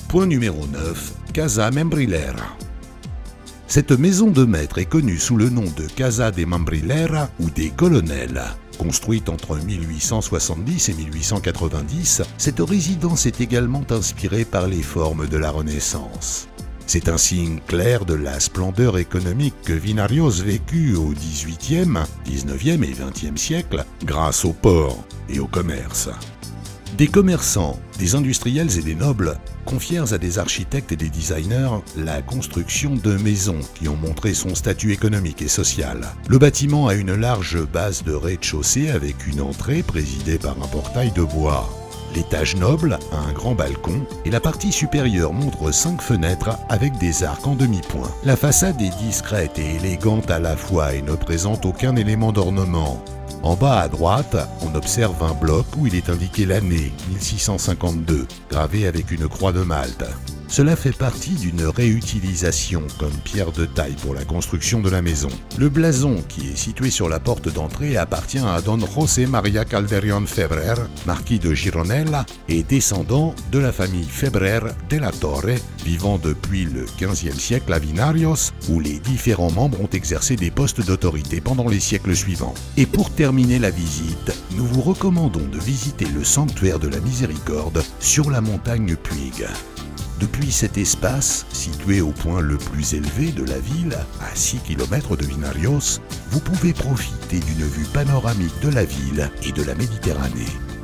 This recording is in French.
Point numéro 9, Casa Membrilera. Cette maison de maître est connue sous le nom de Casa de Membrilera ou des Colonels. Construite entre 1870 et 1890, cette résidence est également inspirée par les formes de la Renaissance. C'est un signe clair de la splendeur économique que Vinarios vécut au XVIIIe, XIXe et XXe siècle grâce au port et au commerce. Des commerçants, des industriels et des nobles confièrent à des architectes et des designers la construction de maisons qui ont montré son statut économique et social. Le bâtiment a une large base de rez-de-chaussée avec une entrée présidée par un portail de bois. L'étage noble a un grand balcon et la partie supérieure montre 5 fenêtres avec des arcs en demi-point. La façade est discrète et élégante à la fois et ne présente aucun élément d'ornement. En bas à droite, on observe un bloc où il est indiqué l'année 1652, gravé avec une croix de Malte. Cela fait partie d'une réutilisation comme pierre de taille pour la construction de la maison. Le blason, qui est situé sur la porte d'entrée, appartient à Don José María Calderón Febrer, marquis de Gironella, et descendant de la famille Febrer de la Torre, vivant depuis le XVe siècle à Vinarios, où les différents membres ont exercé des postes d'autorité pendant les siècles suivants. Et pour terminer la visite, nous vous recommandons de visiter le sanctuaire de la Miséricorde sur la montagne Puig. Depuis cet espace, situé au point le plus élevé de la ville, à 6 km de Vinarios, vous pouvez profiter d'une vue panoramique de la ville et de la Méditerranée.